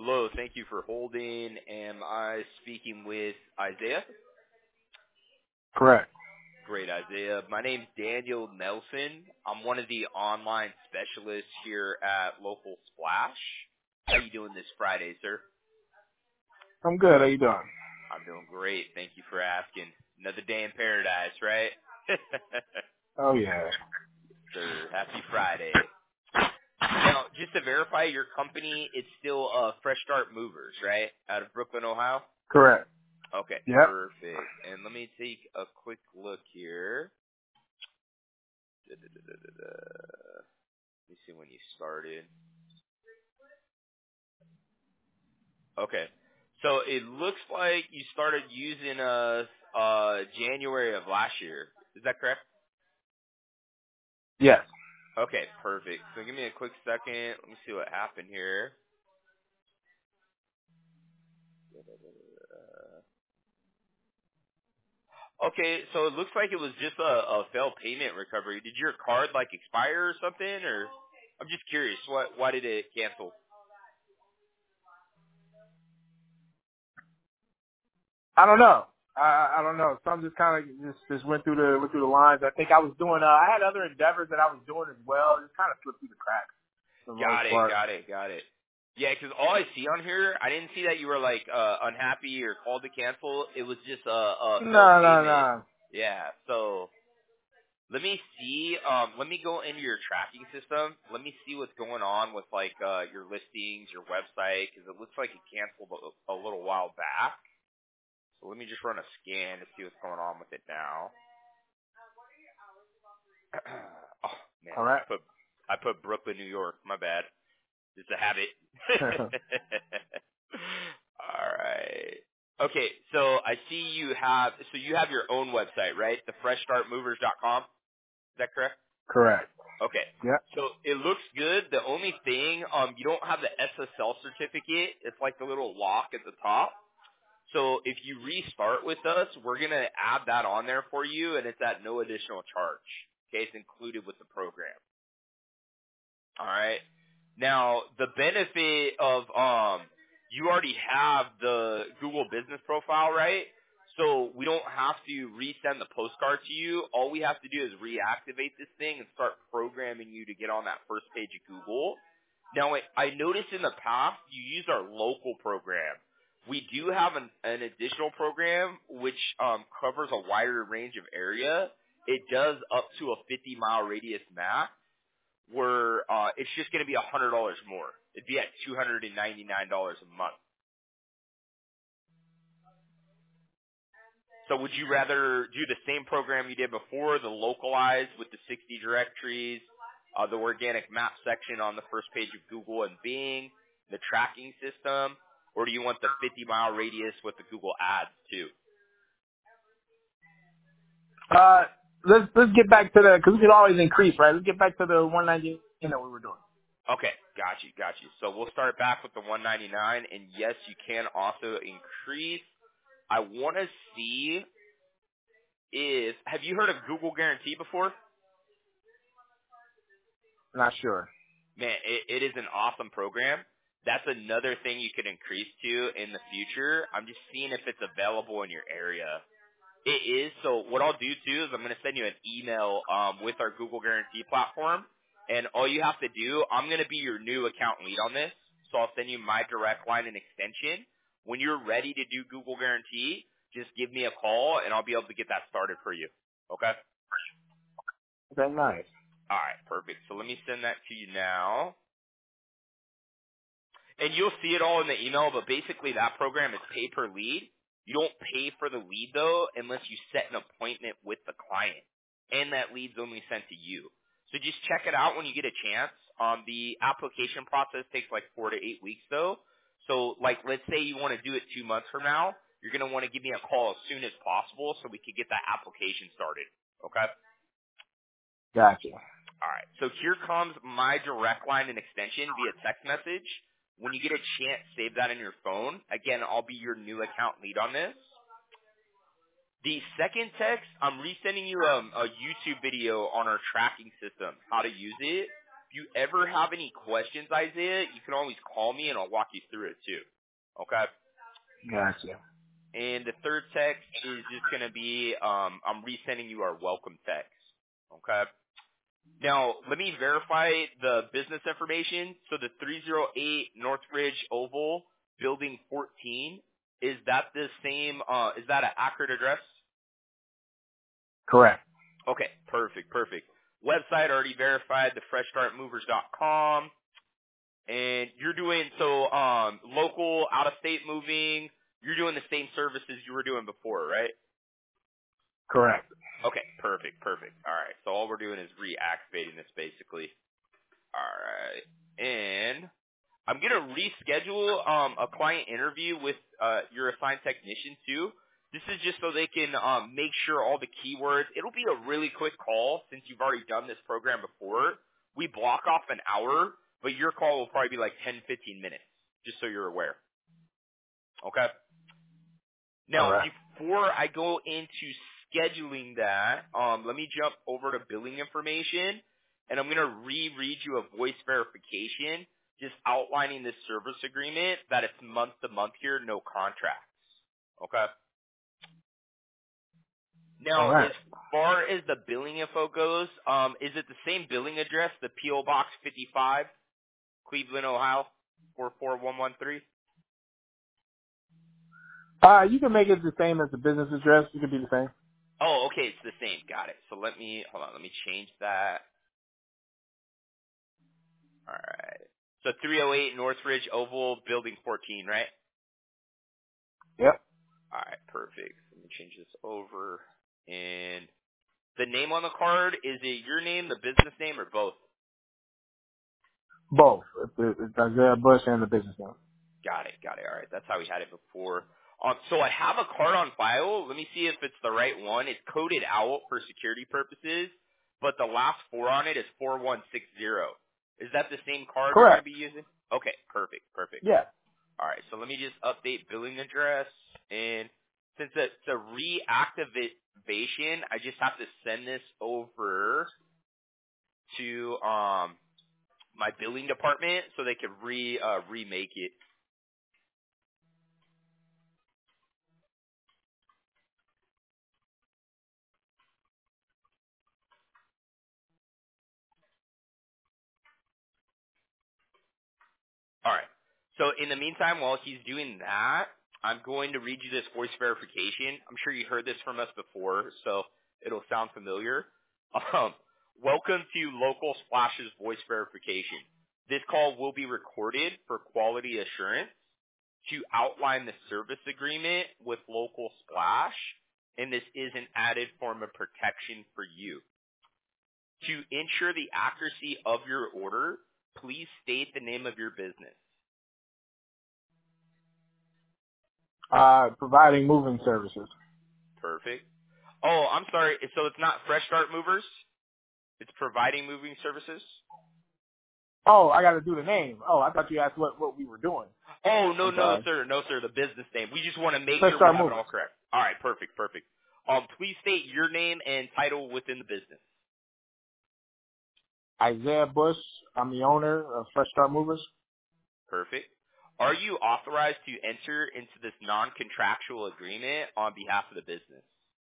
Hello, thank you for holding. Am I speaking with Isaiah? Correct. Great, Isaiah. My name's Daniel Nelson. I'm one of the online specialists here at Local Splash. How you doing this Friday, sir? I'm good. How you doing? I'm doing great. Thank you for asking. Another day in paradise, right? Oh yeah. Sir, happy Friday. Now, just to verify, your company, it's still Fresh Start Movers, right? Out of Brooklyn, Ohio? Correct. Okay, Yep. perfect. And let me take a quick look here. Let me see when you started. Okay. So it looks like you started using us January of last year. Is that correct? Yes. Okay, perfect. So give me a quick second. Let me see what happened here. Okay, so it looks like it was just a failed payment recovery. Did your card like expire or something, or I'm just curious. Why did it cancel? I don't know. I don't know. Some just kind of just went through the lines. I think I was doing. I had other endeavors that I was doing as well. Just kind of slipped through the cracks for the most Got it, part. got it, got it. Yeah, 'cause all I see on here, I didn't see that you were like unhappy or called to cancel. It was just a failed No, no, payment. no. Yeah. So let me see. Let me go into your tracking system. Let me see what's going on with like your listings, your website, 'cause it looks like it canceled a little while back. So let me just run a scan to see what's going on with it now. Oh man, All right. I put Brooklyn, New York. My bad. It's a habit. All right. Okay, so I see you have your own website, right? The freshstartmovers.com. Is that correct? Correct. Okay. Yep. So it looks good. The only thing, you don't have the SSL certificate. It's like the little lock at the top. So if you restart with us, we're going to add that on there for you, and it's at no additional charge. Okay, it's included with the program. All right. Now, the benefit of you already have the Google Business Profile, right? So we don't have to resend the postcard to you. All we have to do is reactivate this thing and start programming you to get on that first page of Google. Now, I noticed in the past you used our local program. We do have an additional program which covers a wider range of area. It does up to a 50-mile radius max, where it's just going to be $100 more. It'd be at $299 a month. So would you rather do the same program you did before, the localized with the 60 directories, the organic map section on the first page of Google and Bing, the tracking system, or do you want the 50-mile radius with the Google ads too? Let's get back to the, because we could always increase, right? Let's get back to the 190 that we were doing. Okay, got you. So we'll start back with the 199, and yes, you can also increase. I want to see if, have you heard of Google Guarantee before? Not sure. Man, it is an awesome program. That's another thing you could increase to in the future. I'm just seeing if it's available in your area. It is. So what I'll do too is I'm going to send you an email with our Google Guarantee platform, and all you have to do, I'm going to be your new account lead on this. So I'll send you my direct line and extension. When you're ready to do Google Guarantee, just give me a call, and I'll be able to get that started for you. Okay? Okay, nice. All right, perfect. So let me send that to you now. And you'll see it all in the email, but basically that program is pay per lead. You don't pay for the lead, though, unless you set an appointment with the client. And that lead's only sent to you. So just check it out when you get a chance. The application process takes like 4 to 8 weeks, though. So, like, let's say you want to do it 2 months from now. You're going to want to give me a call as soon as possible so we can get that application started. Okay? Gotcha. All right. So here comes my direct line and extension via text message. When you get a chance, save that in your phone. Again, I'll be your new account lead on this. The second text, I'm resending you a YouTube video on our tracking system, how to use it. you ever have any questions, Isaiah, you can always call me and I'll walk you through it too. Okay? Gotcha. And the third text is just going to be, I'm resending you our welcome text. Okay? Now, let me verify the business information. So the 308 Northridge Oval, Building 14, is that the same, is that an accurate address? Correct. Okay, perfect. Website already verified, thefreshstartmovers.com. And you're doing, so, local, out-of-state moving, you're doing the same services you were doing before, right? Correct. Okay, perfect. All right, so all we're doing is reactivating this basically. All right, and I'm gonna reschedule a client interview with your assigned technician too. This is just so they can make sure all the keywords. It'll be a really quick call since you've already done this program before. We block off an hour, but your call will probably be like 10-15 minutes, just so you're aware. Okay. Now, All right. before I go into scheduling that, let me jump over to billing information, and I'm going to reread you a voice verification, just outlining this service agreement, that it's month to month here, no contracts. Okay? Now, All right. as far as the billing info goes, is it the same billing address, the P.O. Box 55, Cleveland, Ohio, 44113? You can make it the same as the business address. You can be the same. Oh, okay, it's the same. Got it. So let me change that. All right. So 308 Northridge Oval, Building 14, right? Yep. All right, perfect. Let me change this over. And the name on the card, is it your name, the business name, or both? Both. It's Isaiah Bush and the business name. Got it. All right, that's how we had it before. So I have a card on file. Let me see if it's the right one. It's coded out for security purposes, but the last four on it is 4160. Is that the same card we're going to Correct. be using? Okay, perfect. Yeah. All right, so let me just update billing address, and since it's a reactivation, I just have to send this over to my billing department so they can remake it. All right. So in the meantime, while he's doing that, I'm going to read you this voice verification. I'm sure you heard this from us before, so it'll sound familiar. Welcome to Local Splash's voice verification. This call will be recorded for quality assurance to outline the service agreement with Local Splash, and this is an added form of protection for you. To ensure the accuracy of your order, please state the name of your business. Providing moving services. Perfect. Oh, I'm sorry. So it's not Fresh Start Movers? It's providing moving services? Oh, I got to do the name. Oh, I thought you asked what we were doing. Oh, I'm sorry. no, sir. The business name. We just want to make Fresh sure we Start have it Movers. all correct. All right, perfect. Please state your name and title within the business. Isaiah Bush. I'm the owner of Fresh Start Movers. Perfect. Are you authorized to enter into this non-contractual agreement on behalf of the business?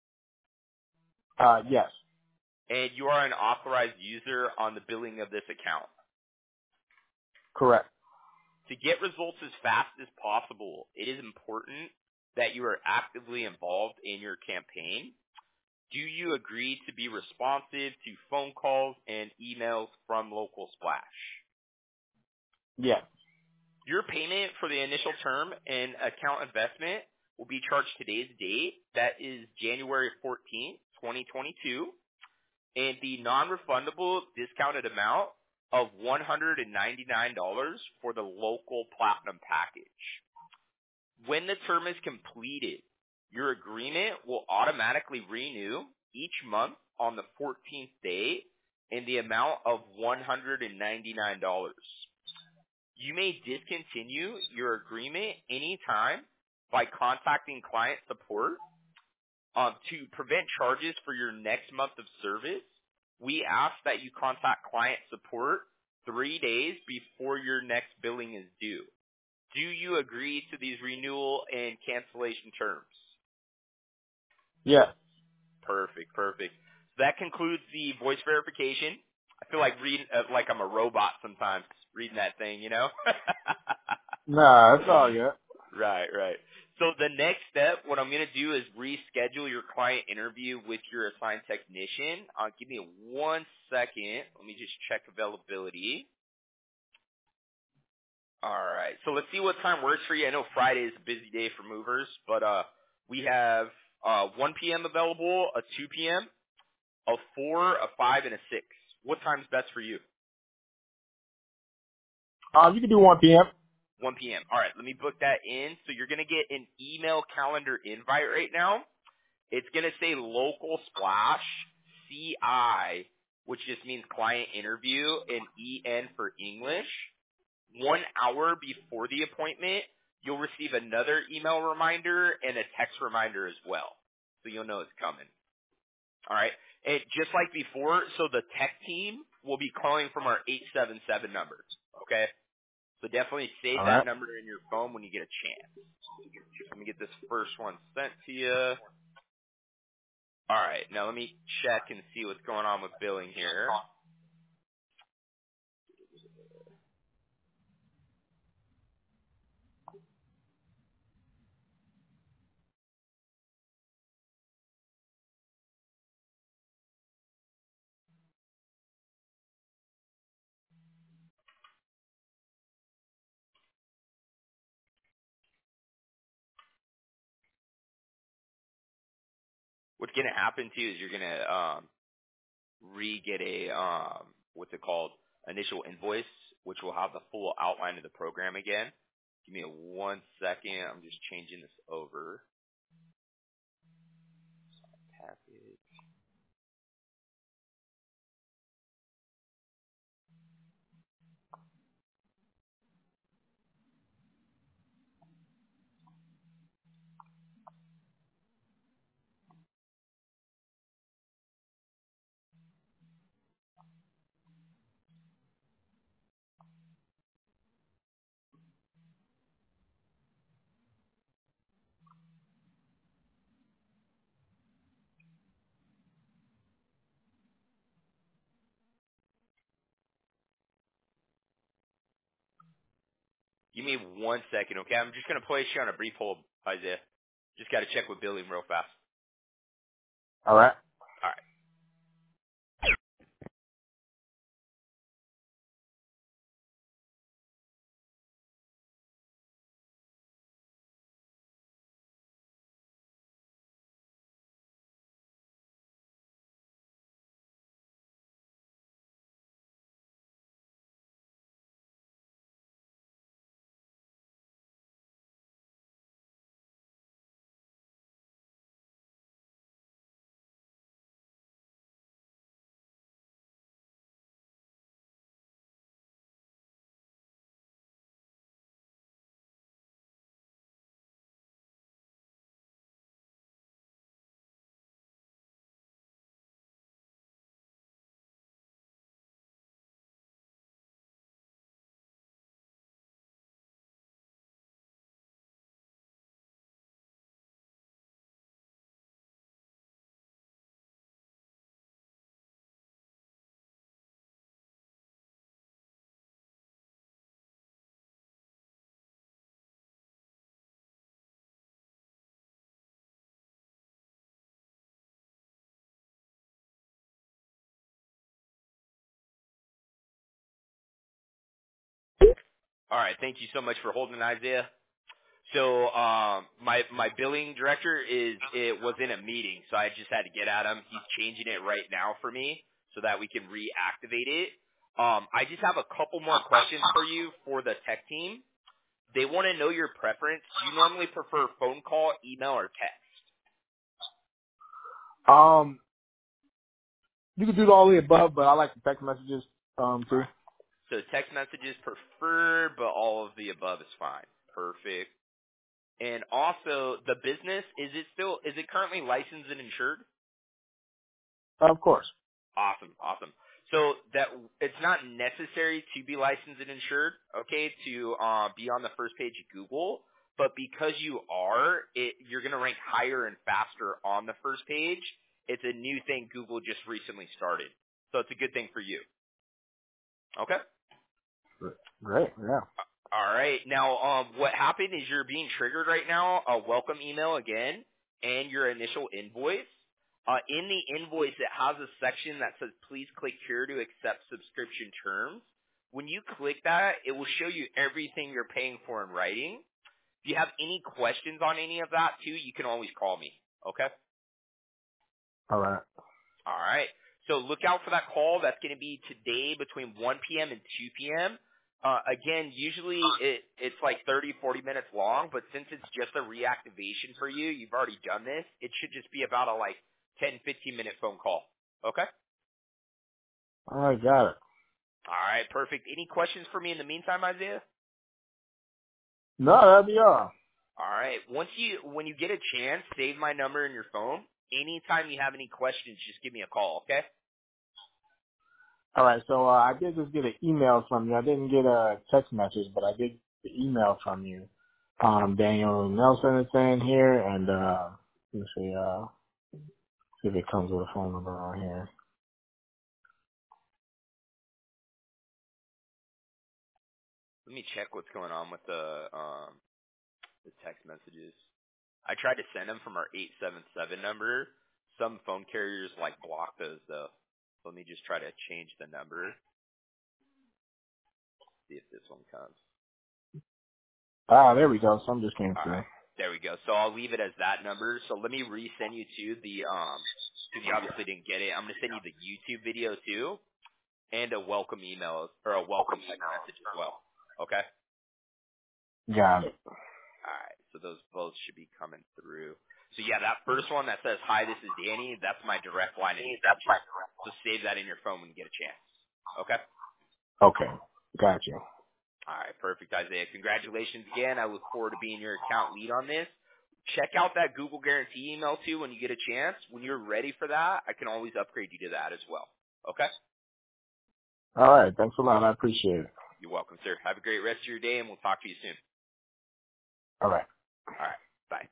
Yes. And you are an authorized user on the billing of this account. Correct. To get results as fast as possible, it is important that you are actively involved in your campaign. Do you agree to be responsive to phone calls and emails from Local Splash? Yes. Your payment for the initial term and account investment will be charged today's date. That is January 14th, 2022. And the non-refundable discounted amount of $199 for the local platinum package. When the term is completed, your agreement will automatically renew each month on the 14th day in the amount of $199. You may discontinue your agreement anytime by contacting client support. To prevent charges for your next month of service, we ask that you contact client support 3 days before your next billing is due. Do you agree to these renewal and cancellation terms? Yeah. Perfect. So that concludes the voice verification. I feel like reading, like I'm a robot sometimes reading that thing, you know? Nah, it's all good. Right. So the next step, what I'm going to do is reschedule your client interview with your assigned technician. Give me 1 second. Let me just check availability. All right. So let's see what time works for you. I know Friday is a busy day for movers, but we have 1 p.m. available, a 2 p.m., a 4, a 5, and a 6. What time's best for you? You can do 1 p.m. 1 p.m. All right. Let me book that in. So you're going to get an email calendar invite right now. It's going to say local splash CI, which just means client interview, and EN for English. 1 hour before the appointment, you'll receive another email reminder and a text reminder as well. So you'll know it's coming. All right. And just like before, so the tech team will be calling from our 877 number. Okay. So definitely save All that right. number in your phone when you get a chance. Let me get this first one sent to you. All right. Now let me check and see what's going on with billing here. What's going to happen to you is you're going to re-get a, what's it called, initial invoice, which will have the full outline of the program again. Give me 1 second. I'm just changing this over. Package. Give me 1 second, okay? I'm just going to place you on a brief hold, Isaiah. Just got to check with billing real fast. All right. All right. All right. Thank you so much for holding, Isaiah. So my billing director was in a meeting, so I just had to get at him. He's changing it right now for me so that we can reactivate it. I just have a couple more questions for you for the tech team. They want to know your preference. Do you normally prefer phone call, email, or text? You can do all the above, but I like the text messages too. So text messages preferred, but all of the above is fine. Perfect. And also, the business, is it currently licensed and insured? Of course. Awesome. So that it's not necessary to be licensed and insured, okay, to be on the first page of Google. But because you are, you're going to rank higher and faster on the first page. It's a new thing Google just recently started. So it's a good thing for you. Okay? Great. Yeah. All right. Now, what happened is you're being triggered right now, a welcome email again, and your initial invoice. In the invoice, it has a section that says, please click here to accept subscription terms. When you click that, it will show you everything you're paying for in writing. If you have any questions on any of that, too, you can always call me. Okay? All right. All right. So look out for that call. That's going to be today between 1 p.m. and 2 p.m. Again, usually it's like 30, 40 minutes long, but since it's just a reactivation for you, you've already done this, it should just be about a like 10, 15-minute phone call. Okay? All right. Got it. All right, perfect. Any questions for me in the meantime, Isaiah? No, that'd be all. All right. When you get a chance, save my number in your phone. Anytime you have any questions, just give me a call, okay? All right. So I did just get an email from you. I didn't get a text message, but I did get the email from you. Daniel Nelson is in here, and let's see if it comes with a phone number on here. Let me check what's going on with the text messages. I tried to send them from our 877 number. Some phone carriers like block those though. So let me just try to change the number. See if this one comes. There we go. Some just came All through. right. There we go. So I'll leave it as that number. So let me resend you to the because you obviously didn't get it. I'm gonna send you the YouTube video too, and a welcome email or a welcome text message as well. Okay. Got it. All right. So those both should be coming through. So yeah, that first one that says hi, this is Danny. That's my direct line. So save that in your phone when you get a chance. Okay. Okay. Got you. All right, perfect, Isaiah. Congratulations again. I look forward to being your account lead on this. Check out that Google Guarantee email, too, when you get a chance. When you're ready for that, I can always upgrade you to that as well. Okay? All right. Thanks a lot. I appreciate it. You're welcome, sir. Have a great rest of your day, and we'll talk to you soon. All right. All right. Bye.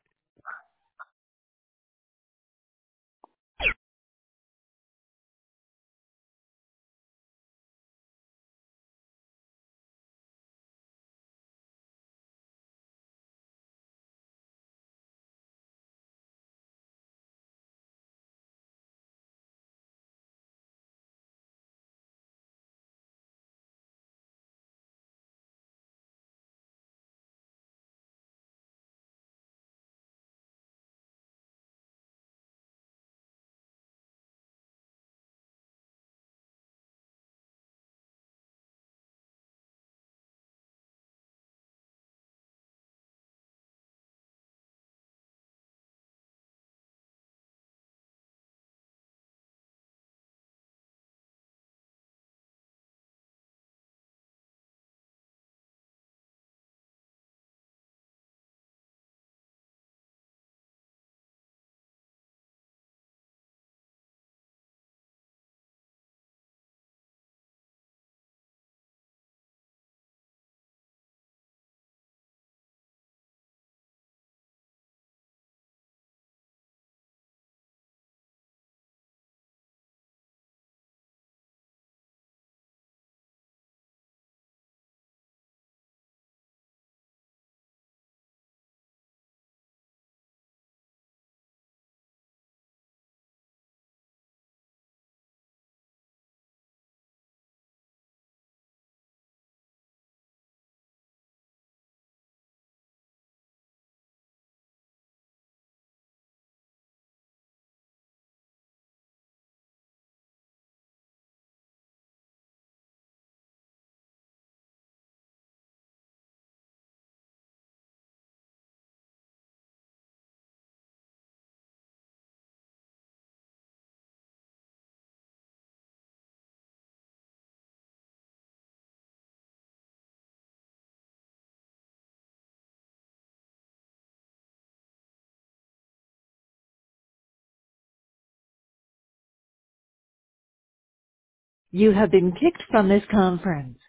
You have been kicked from this conference.